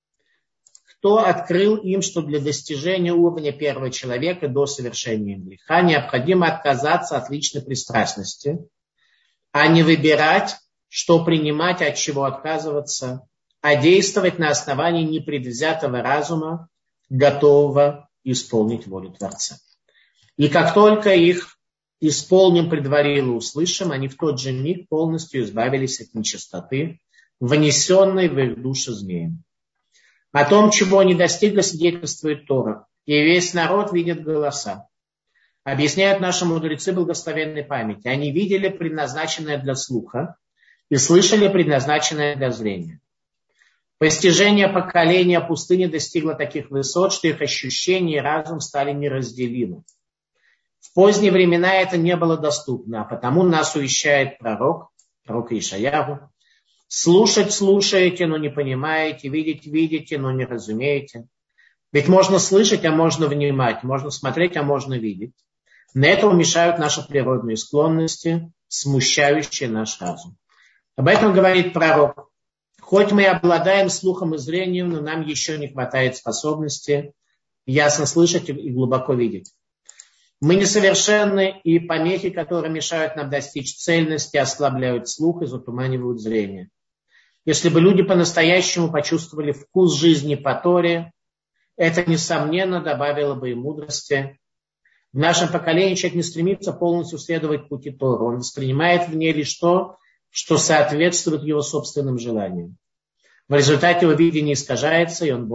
Кто открыл им, что для достижения уровня первого человека до совершения греха необходимо отказаться от личной пристрастности, а не выбирать, что принимать, от чего отказываться, а действовать на основании непредвзятого разума, готового исполнить волю Творца. И как только их исполним, предварим и услышим, они в тот же миг полностью избавились от нечистоты, внесенной в их души змеем. О том, чего они достигли, свидетельствует Тора. И весь народ видит голоса. Объясняют наши мудрецы благословенной памяти. Они видели предназначенное для слуха и слышали предназначенное для зрения. Постижение поколения пустыни достигло таких высот, что их ощущения и разум стали неразделимы. В поздние времена это не было доступно, а потому нас увещает пророк Ишаяху. Слушать слушаете, но не понимаете, видеть видите, но не разумеете. Ведь можно слышать, а можно внимать, можно смотреть, а можно видеть. На это мешают наши природные склонности, смущающие наш разум. Об этом говорит пророк. Хоть мы и обладаем слухом и зрением, но нам еще не хватает способности ясно слышать и глубоко видеть. Мы несовершенны, и помехи, которые мешают нам достичь цельности, ослабляют слух и затуманивают зрение. Если бы люди по-настоящему почувствовали вкус жизни по Торе, это, несомненно, добавило бы им мудрости. В нашем поколении человек не стремится полностью следовать пути Торы. Он воспринимает в ней лишь то, что соответствует его собственным желаниям. В результате его видение искажается, и он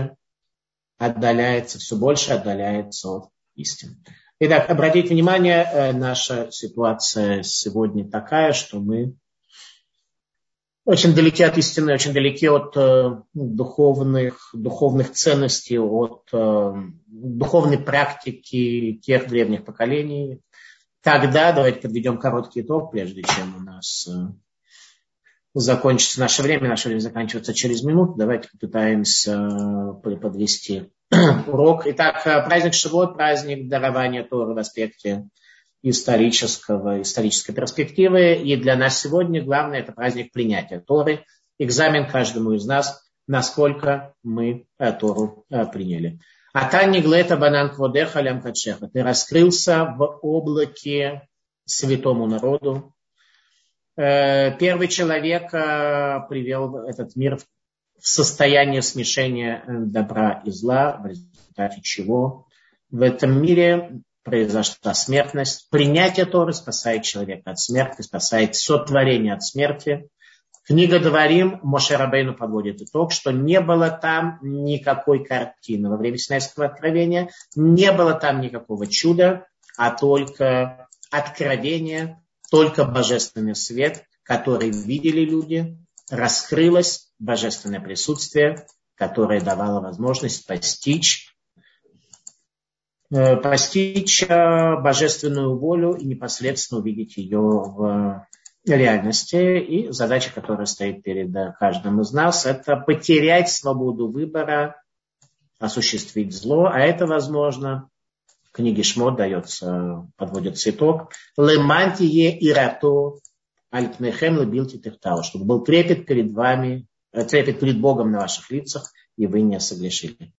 все больше отдаляется от истины. Итак, обратите внимание, наша ситуация сегодня такая, что мы очень далеки от истины, очень далеки от духовных ценностей, от духовной практики тех древних поколений. Тогда давайте подведем короткий итог, прежде чем у нас закончится наше время. Наше время заканчивается через минуту. Давайте попытаемся подвести урок. Итак, праздник Шивот, праздник дарования Торы в аспекте исторической перспективы. И для нас сегодня главное это праздник принятия Торы. Экзамен каждому из нас, насколько мы Тору приняли. Атани глета банан кводеха лям кадшеха. Ты раскрылся в облаке святому народу. Первый человек привел этот мир в состояние смешения добра и зла, в результате чего в этом мире произошла смертность. Принятие Торы спасает человека от смерти, спасает все творение от смерти. Книга Дворим, Моше Рабейну подводит итог, что не было там никакой картины во время Синайского откровения, не было там никакого чуда, а только откровение, только божественный свет, который видели люди, раскрылось божественное присутствие, которое давало возможность постичь божественную волю и непосредственно увидеть ее в реальности. И задача, которая стоит перед каждым из нас, это потерять свободу выбора, осуществить зло, а это возможно. В книге Шмот подводится итог. Лемантие ирато альпнехем лебилти техтау, чтобы был трепет перед вами, трепет перед Богом на ваших лицах, и вы не согрешили.